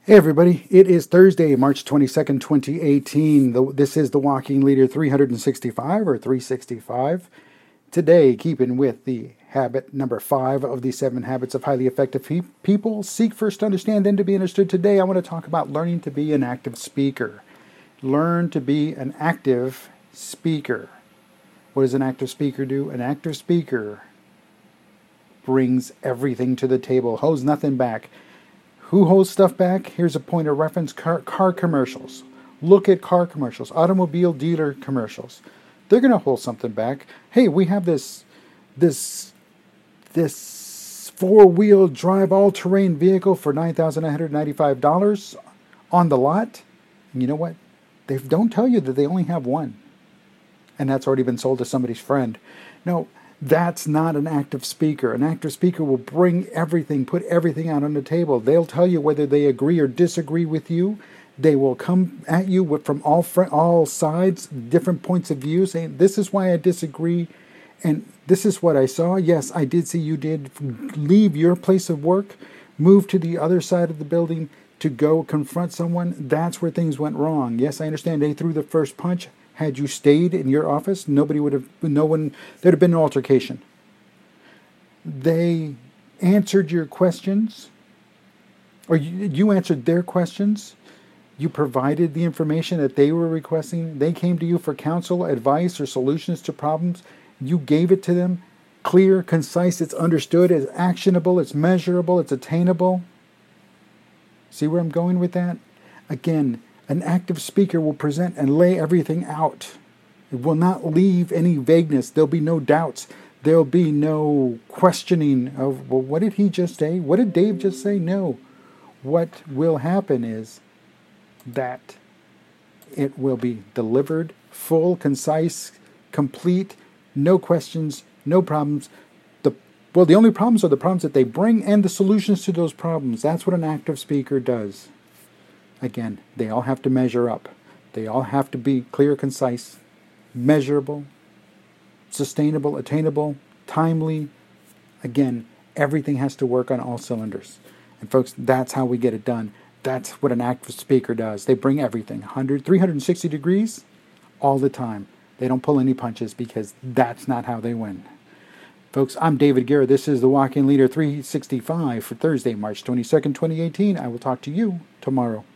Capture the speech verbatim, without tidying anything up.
Hey everybody, it is Thursday, March twenty-second, twenty eighteen. The, this is the Walking Leader three sixty-five or three sixty-five. Today, keeping with the habit number five of the seven habits of highly effective pe- people, seek first to understand, then to be understood. Today, I want to talk about learning to be an active speaker. Learn to be an active speaker. What does an active speaker do? An active speaker brings everything to the table, holds nothing back. Who holds stuff back? Here's a point of reference. Car, car commercials. Look at car commercials. Automobile dealer commercials. They're going to hold something back. Hey, we have this this this four-wheel drive all-terrain vehicle for nine thousand nine hundred ninety-five dollars on the lot. And you know what? They don't tell you that they only have one. And that's already been sold to somebody's friend. No, that's not an active speaker. An active speaker will bring everything, put everything out on the table. They'll tell you whether they agree or disagree with you. They will come at you with, from all fr- all sides, different points of view, saying, this is why I disagree, and this is what I saw. Yes, I did see you did leave your place of work, move to the other side of the building to go confront someone. That's where things went wrong. Yes, I understand they threw the first punch. Had you stayed in your office, nobody would have, no one, there'd have been an altercation. They answered your questions, or you, you answered their questions. You provided the information that they were requesting. They came to you for counsel, advice, or solutions to problems. You gave it to them. Clear, concise, it's understood, it's actionable, it's measurable, it's attainable. See where I'm going with that? Again, an active speaker will present and lay everything out. It will not leave any vagueness. There'll be no doubts. There'll be no questioning of, well, what did he just say? What did Dave just say? No. What will happen is that it will be delivered, full, concise, complete, no questions, no problems. The, well, the only problems are the problems that they bring and the solutions to those problems. That's what an active speaker does. Again, they all have to measure up. They all have to be clear, concise, measurable, sustainable, attainable, timely. Again, everything has to work on all cylinders. And folks, that's how we get it done. That's what an active speaker does. They bring everything, one hundred, three sixty degrees, all the time. They don't pull any punches because that's not how they win. Folks, I'm David Guerra. This is the Walking Leader three sixty-five for Thursday, March twenty-second, twenty eighteen. I will talk to you tomorrow.